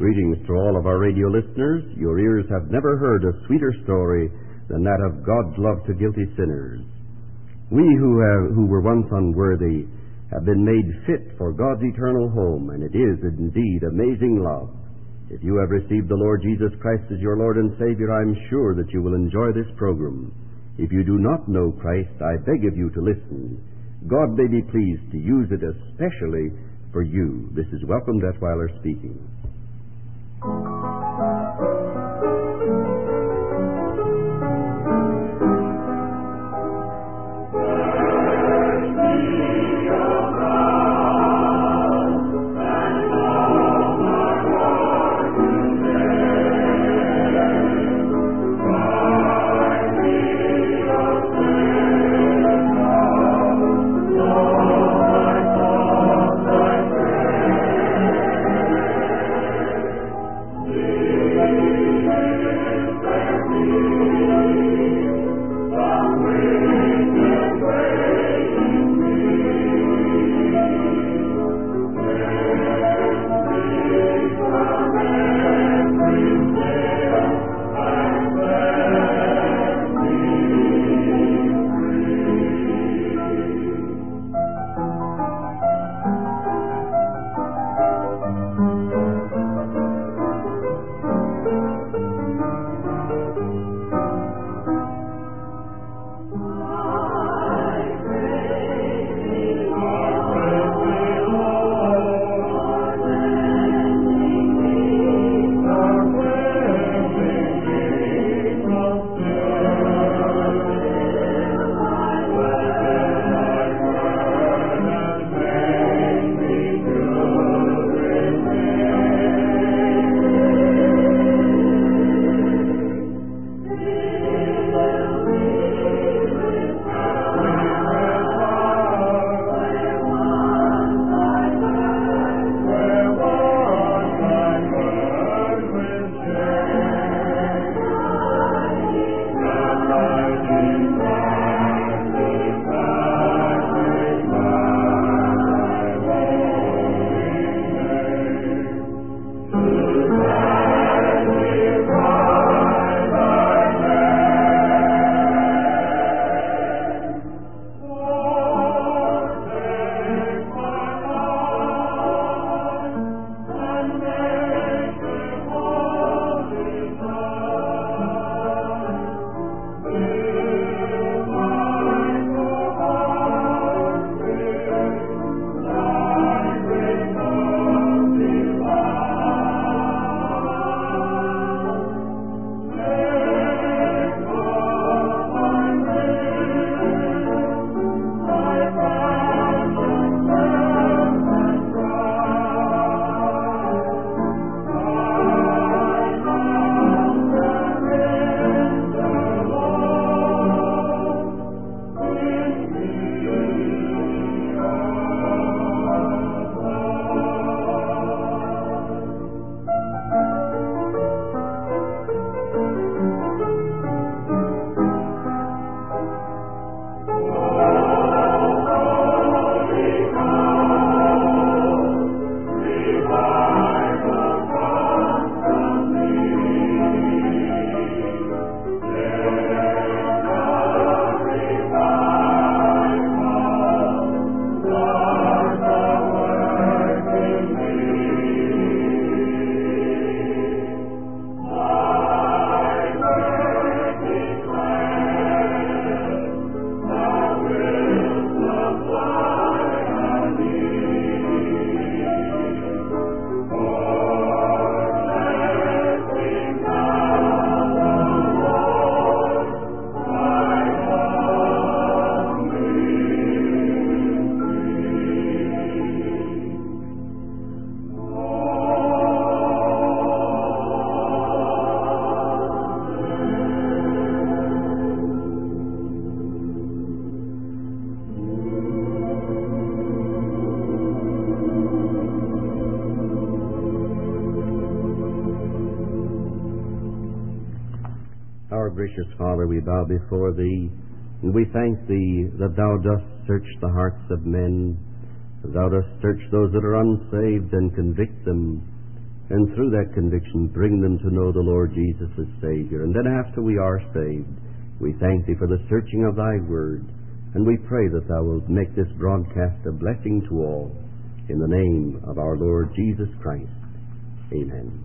Greetings to all of our radio listeners. Your ears have never heard a sweeter story than that of God's love to guilty sinners. We who were once unworthy have been made fit for God's eternal home, and it is indeed amazing love. If you have received the Lord Jesus Christ as your Lord and Savior, I'm sure that you will enjoy this program. If you do not know Christ, I beg of you to listen. God may be pleased to use it especially for you. This is Welcome Detweiler speaking. Gracious Father, we bow before Thee, and we thank Thee that Thou dost search the hearts of men. Thou dost search those that are unsaved and convict them. and through that conviction bring them to know the Lord Jesus as Savior. And then after we are saved, we thank Thee for the searching of Thy Word, and we pray that Thou wilt make this broadcast a blessing to all. In the name of our Lord Jesus Christ. Amen.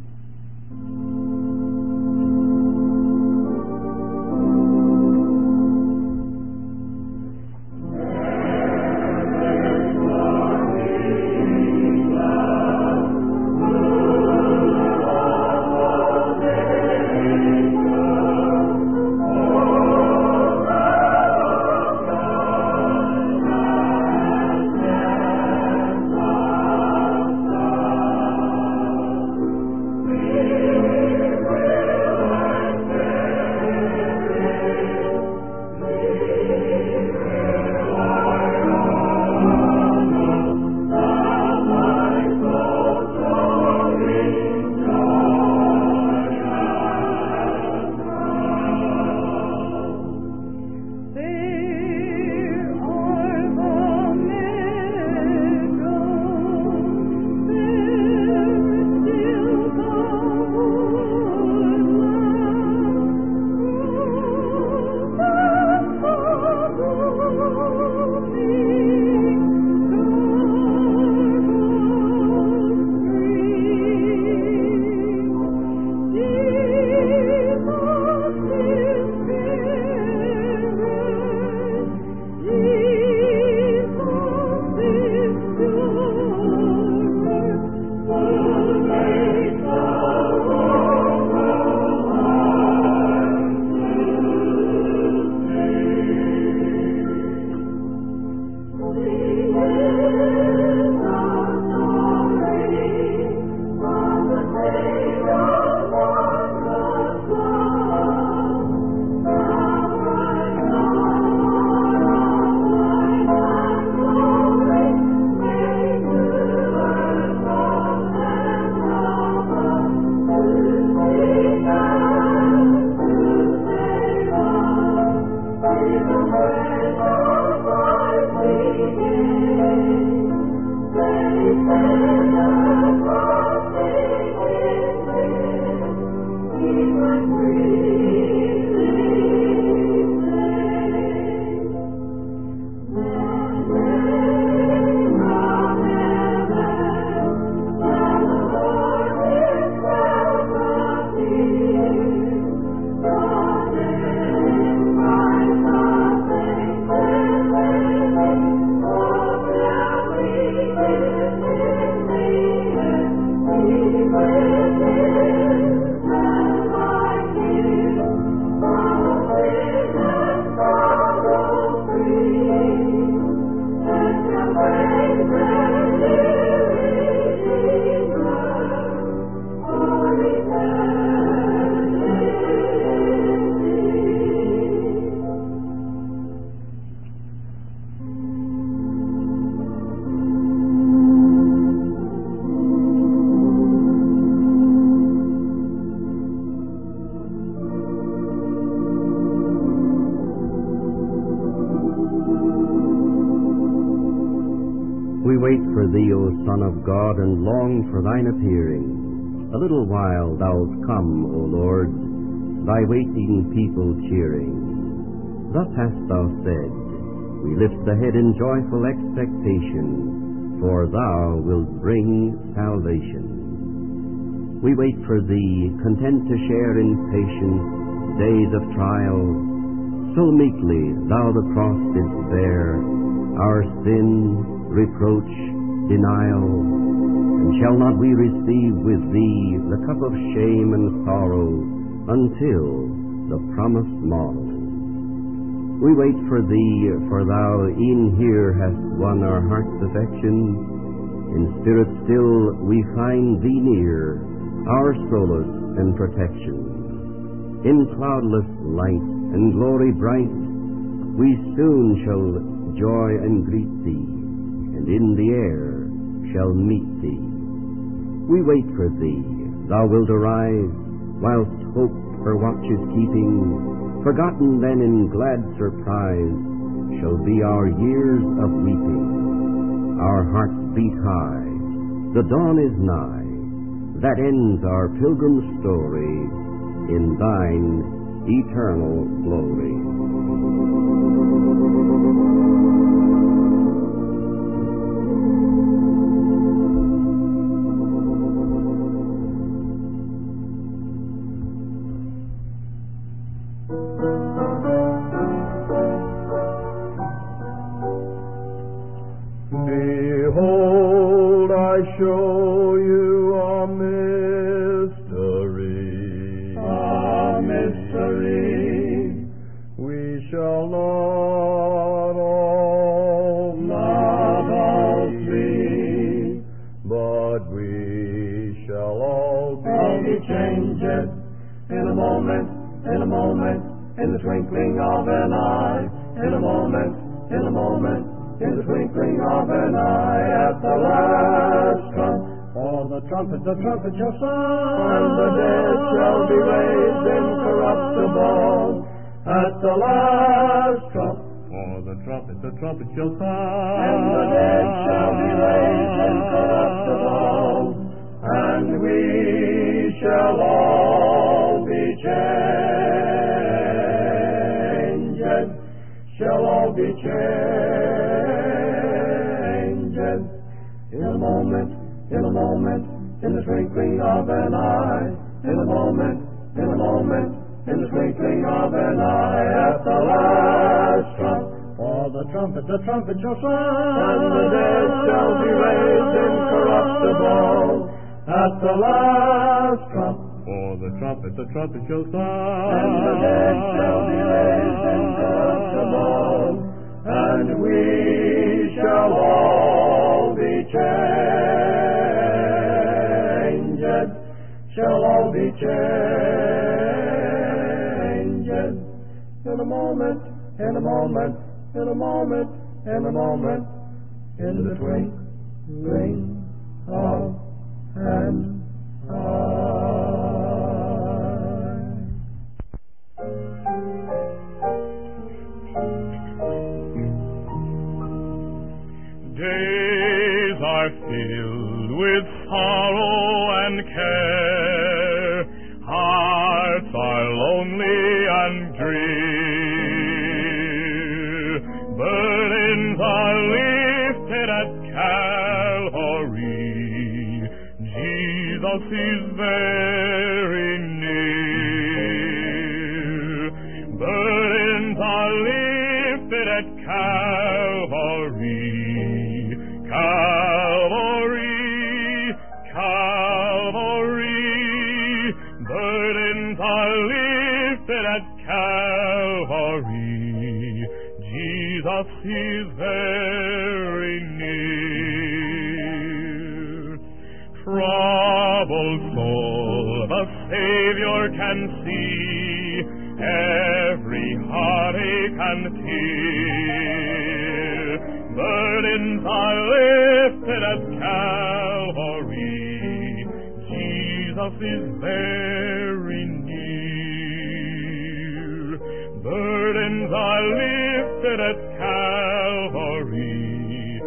We wait for Thee, O Son of God, and long for Thine appearing. A little while Thou'lt come, O Lord, Thy waiting people cheering. Thus hast Thou said, we lift the head in joyful expectation, for Thou wilt bring salvation. We wait for Thee, content to share in patience days of trial. So meekly Thou the cross didst bear, our sin, reproach, denial, and shall not we receive with Thee the cup of shame and sorrow until the promised morrow? We wait for Thee, for Thou e'en here hast won our heart's affection. In spirit still we find Thee near, our solace and protection. In cloudless light and glory bright, we soon shall joy and greet Thee, and in the air shall meet Thee. We wait for Thee, Thou wilt arise, whilst hope her watch is keeping. Forgotten then in glad surprise shall be our years of weeping. Our hearts beat high, the dawn is nigh, that ends our pilgrim story in thine eternal glory. Behold, I show you a mystery. A mystery. We shall not all see, but we shall all be changed in a moment, in the twinkling of an eye, in a moment, in the twinkling of an eye, at the last trump. For the trumpet shall sound, and the dead shall be raised incorruptible. At the last trump. For the trumpet shall sound, and the dead shall be raised incorruptible, and we shall all be changed. Shall all be changed in a moment, in the twinkling of an eye, in a moment, in the twinkling of an eye, at the last trump. For the trumpet shall sound, and the dead shall be raised incorruptible, at the last trump. For the trumpet shall sound, and the dead shall be raised incorruptible, and we shall all be changed. Shall all be changed in a moment, in the twinkling of an eye. Days are filled with sorrow and care, hearts are lonely and drear, burdens are lifted at Calvary, Jesus is very near. Burdens are lifted at Calvary, burdens are lifted at Calvary, Jesus is very near. Troubled soul, the Savior can see every heartache and tear. Burdens are lifted at Calvary, Jesus is very near. Burdens are lifted at Calvary,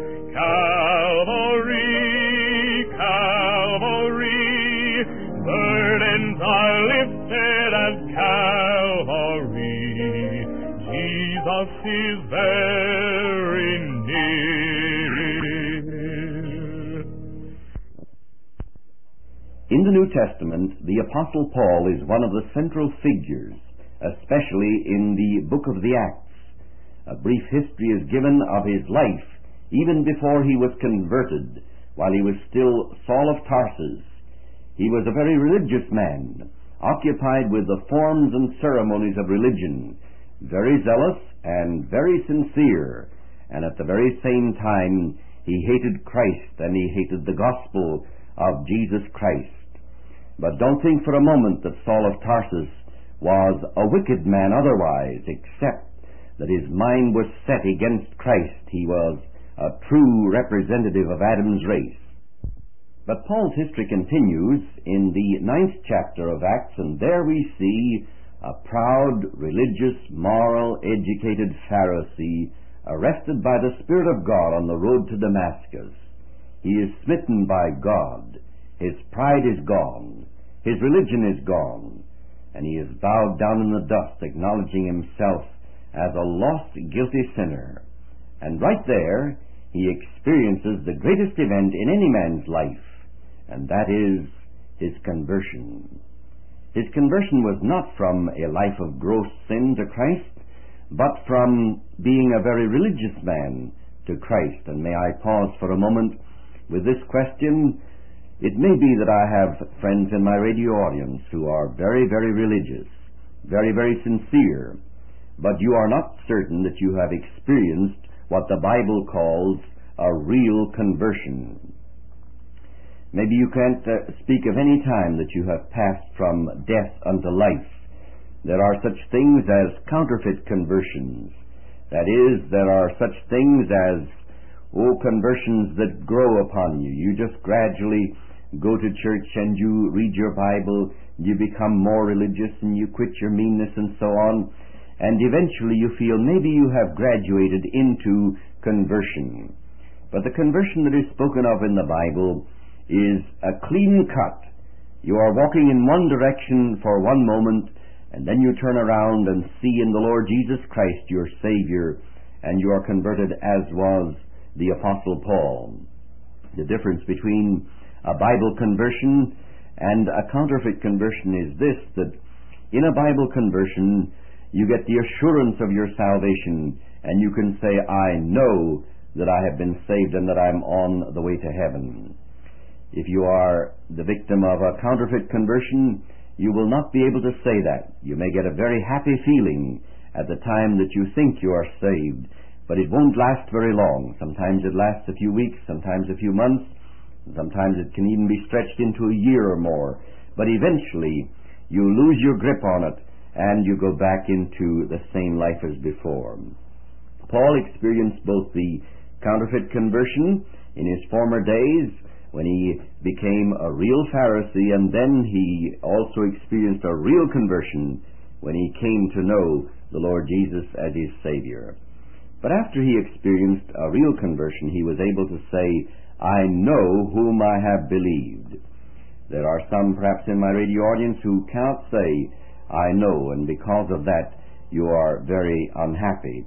burdens are lifted at Calvary, Jesus is very near. In the New Testament, the Apostle Paul is one of the central figures, especially in the book of the Acts. A brief history is given of his life even before he was converted, while he was still Saul of Tarsus. He was a very religious man, occupied with the forms and ceremonies of religion, very zealous and very sincere, and at the very same time he hated Christ and he hated the gospel of Jesus Christ. But don't think for a moment that Saul of Tarsus was a wicked man otherwise, except that his mind was set against Christ. He was a true representative of Adam's race. But Paul's history continues in the 9th chapter of Acts, and there we see a proud, religious, moral, educated Pharisee arrested by the Spirit of God on the road to Damascus. He is smitten by God. His pride is gone. His religion is gone. And he is bowed down in the dust, acknowledging himself as a lost, guilty sinner. And right there, he experiences the greatest event in any man's life, and that is his conversion. His conversion was not from a life of gross sin to Christ, but from being a very religious man to Christ. And may I pause for a moment with this question? It may be that I have friends in my radio audience who are very, very religious, very, very sincere, but you are not certain that you have experienced what the Bible calls a real conversion. Maybe you can't speak of any time that you have passed from death unto life. There are such things as counterfeit conversions. That is, there are such things as, conversions that grow upon you. You just gradually go to church and you read your Bible, you become more religious and you quit your meanness and so on, and eventually you feel maybe you have graduated into conversion. But the conversion that is spoken of in the Bible is a clean cut. You are walking in one direction for one moment, and then you turn around and see in the Lord Jesus Christ your Savior, and you are converted, as was the Apostle Paul. The difference between a Bible conversion and a counterfeit conversion is this, that in a Bible conversion you get the assurance of your salvation, and you can say, I know that I have been saved and that I'm on the way to heaven. If you are the victim of a counterfeit conversion, you will not be able to say that. You may get a very happy feeling at the time that you think you are saved, but it won't last very long. Sometimes it lasts a few weeks, sometimes a few months, sometimes it can even be stretched into a year or more. But eventually, you lose your grip on it, and you go back into the same life as before. Paul experienced both the counterfeit conversion in his former days, when he became a real Pharisee, and then he also experienced a real conversion when he came to know the Lord Jesus as his Savior. But after he experienced a real conversion, he was able to say, I know whom I have believed. There are some, perhaps in my radio audience, who cannot say, I know, and because of that, you are very unhappy.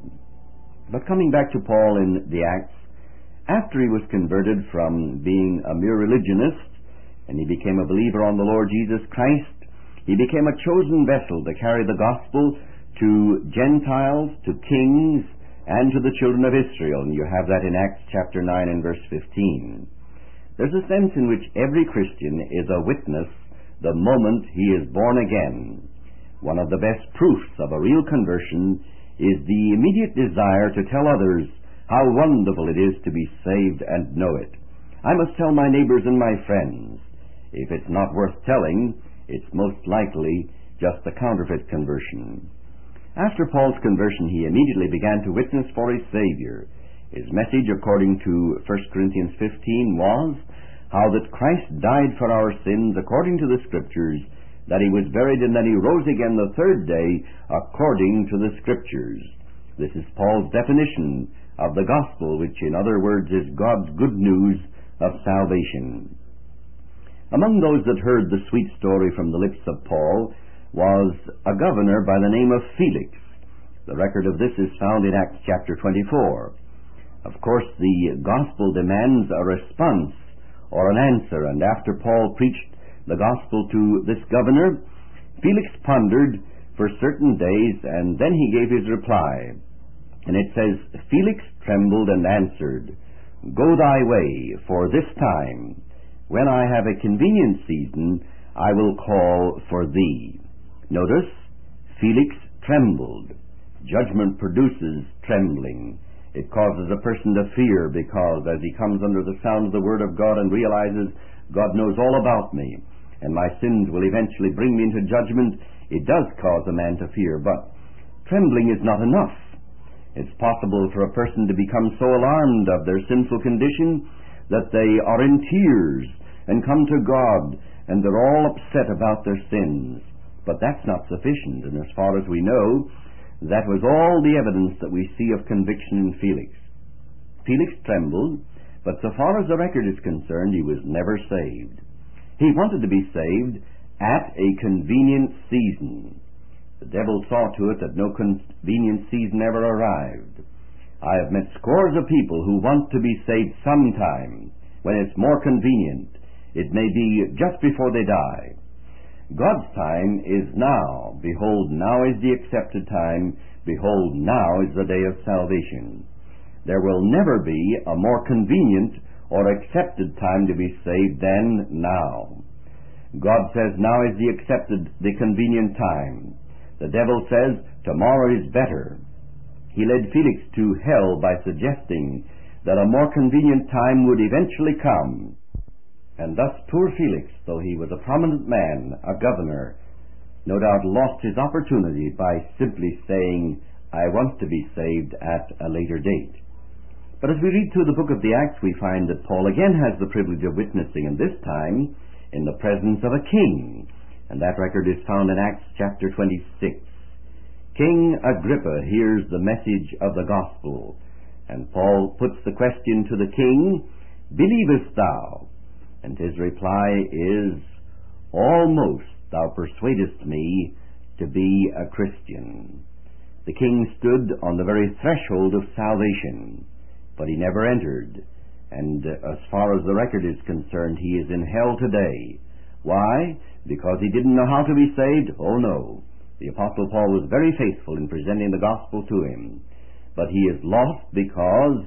But coming back to Paul in the Acts, after he was converted from being a mere religionist, and he became a believer on the Lord Jesus Christ, he became a chosen vessel to carry the gospel to Gentiles, to kings, and to the children of Israel. And you have that in Acts chapter 9 and verse 15. There's a sense in which every Christian is a witness the moment he is born again. One of the best proofs of a real conversion is the immediate desire to tell others how wonderful it is to be saved and know it. I must tell my neighbors and my friends. If it's not worth telling, it's most likely just a counterfeit conversion. After Paul's conversion, he immediately began to witness for his Savior. His message, according to 1 Corinthians 15, was how that Christ died for our sins according to the Scriptures, that he was buried, and that he rose again the third day according to the Scriptures. This is Paul's definition of the gospel, which in other words is God's good news of salvation. Among those that heard the sweet story from the lips of Paul was a governor by the name of Felix. The record of this is found in Acts chapter 24. Of course, the gospel demands a response or an answer, and after Paul preached the gospel to this governor, Felix pondered for certain days, and then he gave his reply. And it says, Felix trembled and answered, Go thy way, for this time, when I have a convenient season, I will call for thee. Notice, Felix trembled. Judgment produces trembling. It causes a person to fear, because as he comes under the sound of the Word of God and realizes God knows all about me, and my sins will eventually bring me into judgment, it does cause a man to fear. But trembling is not enough. It's possible for a person to become so alarmed of their sinful condition that they are in tears and come to God and they're all upset about their sins. But that's not sufficient, and as far as we know, that was all the evidence that we see of conviction in Felix. Felix trembled, but so far as the record is concerned, he was never saved. He wanted to be saved at a convenient season. The devil saw to it that no convenient season ever arrived. I have met scores of people who want to be saved sometime, when it's more convenient. It may be just before they die. God's time is now. Behold, now is the accepted time. Behold, now is the day of salvation. There will never be a more convenient or accepted time to be saved than now. God says now is the convenient time. The devil says tomorrow is better. He led Felix to hell by suggesting that a more convenient time would eventually come. And thus poor Felix, though he was a prominent man, a governor, no doubt lost his opportunity by simply saying, I want to be saved at a later date. But as we read through the book of the Acts, we find that Paul again has the privilege of witnessing, and this time in the presence of a king. And that record is found in Acts chapter 26. King Agrippa hears the message of the gospel, and Paul puts the question to the king, Believest thou? And his reply is, Almost thou persuadest me to be a Christian. The king stood on the very threshold of salvation, but he never entered. And as far as the record is concerned, he is in hell today. Why? Because he didn't know how to be saved? Oh no. The Apostle Paul was very faithful in presenting the gospel to him. But he is lost because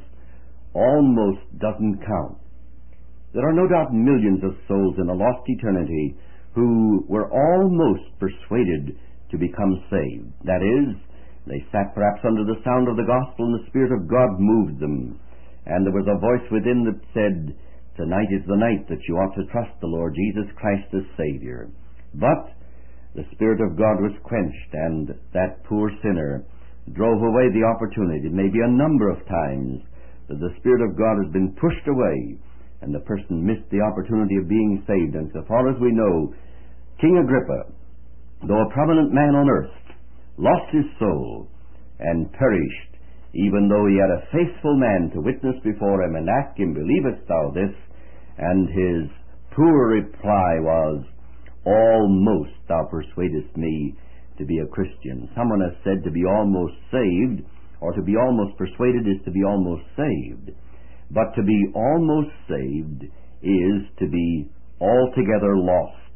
almost doesn't count. There are no doubt millions of souls in a lost eternity who were almost persuaded to become saved. That is, they sat perhaps under the sound of the gospel and the Spirit of God moved them. And there was a voice within that said, Tonight is the night that you ought to trust the Lord Jesus Christ as Savior. But the Spirit of God was quenched, and that poor sinner drove away the opportunity. Maybe a number of times that the Spirit of God has been pushed away, and the person missed the opportunity of being saved. And so far as we know, King Agrippa, though a prominent man on earth, lost his soul and perished, even though he had a faithful man to witness before him and ask him, Believest thou this? And his poor reply was, Almost thou persuadest me to be a Christian. Someone has said to be almost saved, or to be almost persuaded is to be almost saved. But to be almost saved is to be altogether lost.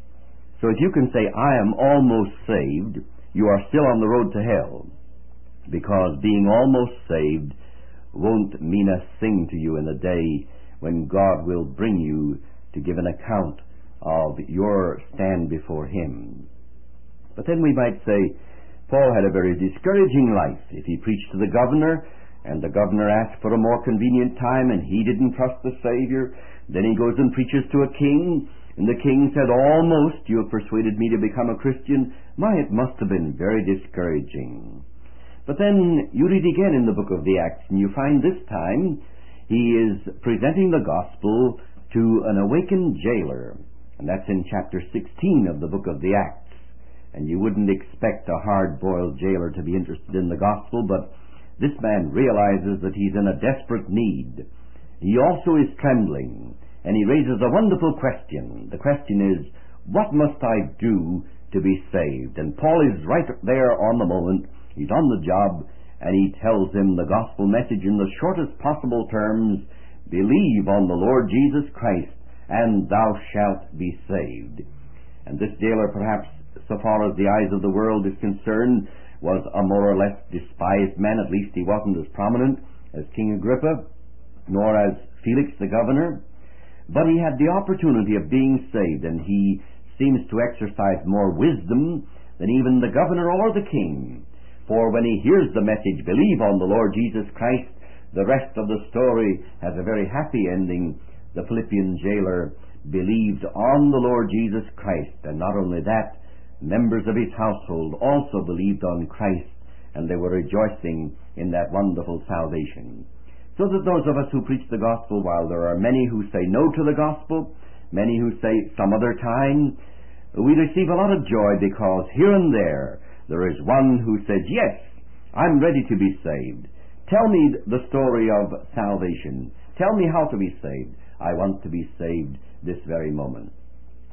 So if you can say, I am almost saved, you are still on the road to hell. Because being almost saved won't mean a thing to you in the day when God will bring you to give an account of your stand before Him. But then we might say, Paul had a very discouraging life. If he preached to the governor, and the governor asked for a more convenient time, and he didn't trust the Savior, then he goes and preaches to a king, and the king said, Almost you have persuaded me to become a Christian. My, it must have been very discouraging. But then you read again in the book of the Acts, and you find this time he is presenting the gospel to an awakened jailer. And that's in chapter 16 of the book of the Acts. And you wouldn't expect a hard-boiled jailer to be interested in the gospel, but this man realizes that he's in a desperate need. He also is trembling, and he raises a wonderful question. The question is, what must I do to be saved? And Paul is right there on the moment. He's on the job, and he tells him the gospel message in the shortest possible terms, Believe on the Lord Jesus Christ, and thou shalt be saved. And this jailer, perhaps so far as the eyes of the world is concerned, was a more or less despised man. At least he wasn't as prominent as King Agrippa, nor as Felix the governor. But he had the opportunity of being saved, and he seems to exercise more wisdom than even the governor or the king. For when he hears the message, Believe on the Lord Jesus Christ, the rest of the story has a very happy ending. The Philippian jailer believed on the Lord Jesus Christ, and not only that, members of his household also believed on Christ, and they were rejoicing in that wonderful salvation. So that those of us who preach the gospel, while there are many who say no to the gospel, many who say some other time, we receive a lot of joy because here and there is one who says, Yes, I'm ready to be saved. Tell me the story of salvation. Tell me how to be saved. I want to be saved this very moment.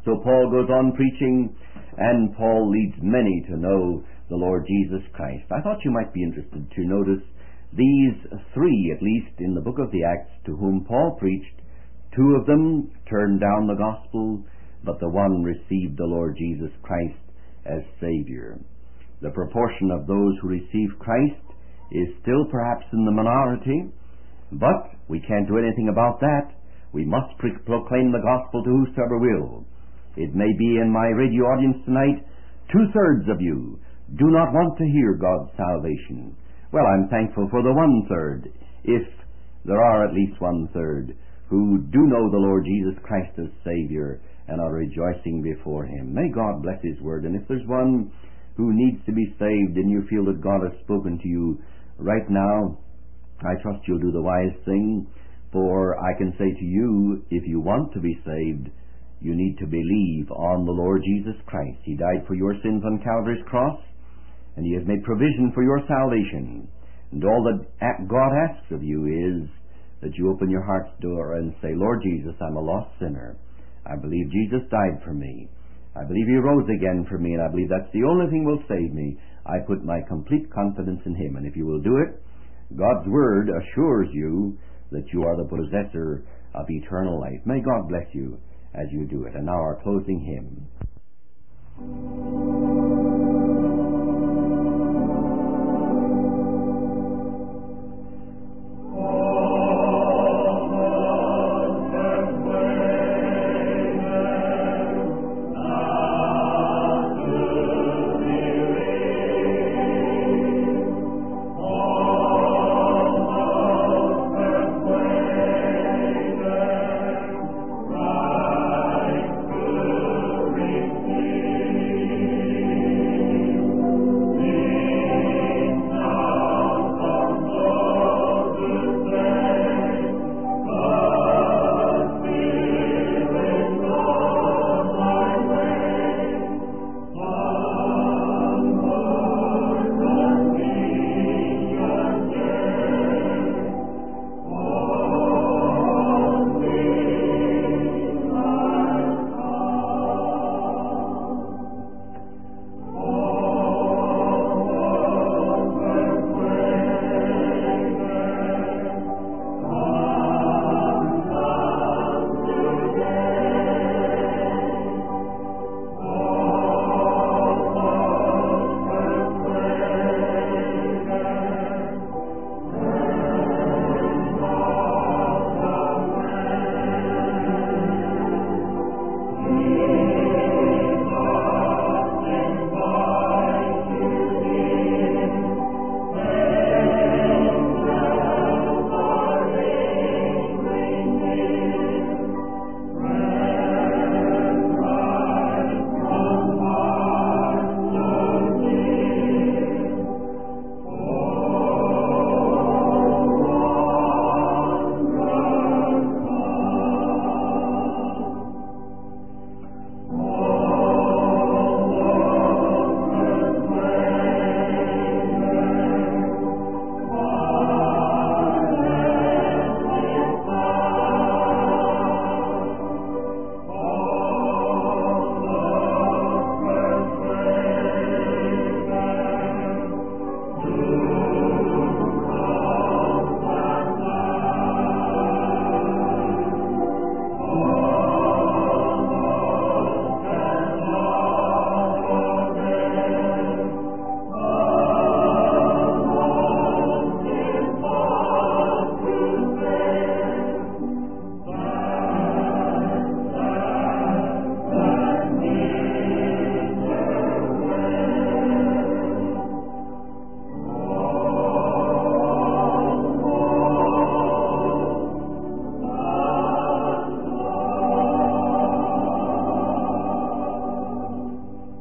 So Paul goes on preaching, and Paul leads many to know the Lord Jesus Christ. I thought you might be interested to notice these three, at least, in the book of the Acts, to whom Paul preached. Two of them turned down the gospel, but the one received the Lord Jesus Christ as Savior. The proportion of those who receive Christ is still perhaps in the minority, but we can't do anything about that. We must proclaim the gospel to whosoever will. It may be in my radio audience tonight, 2/3 of you do not want to hear God's salvation. Well, I'm thankful for the 1/3, if there are at least 1/3 who do know the Lord Jesus Christ as Savior and are rejoicing before Him. May God bless His Word. And if there's one who needs to be saved and you feel that God has spoken to you right now, I trust you'll do the wise thing, for I can say to you, if you want to be saved, you need to believe on the Lord Jesus Christ. He died for your sins on Calvary's cross, and He has made provision for your salvation. And all that God asks of you is that you open your heart's door and say, Lord Jesus, I'm a lost sinner. I believe Jesus died for me. I believe He rose again for me, and I believe that's the only thing will save me. I put my complete confidence in Him. And if you will do it, God's Word assures you that you are the possessor of eternal life. May God bless you as you do it. And now our closing hymn.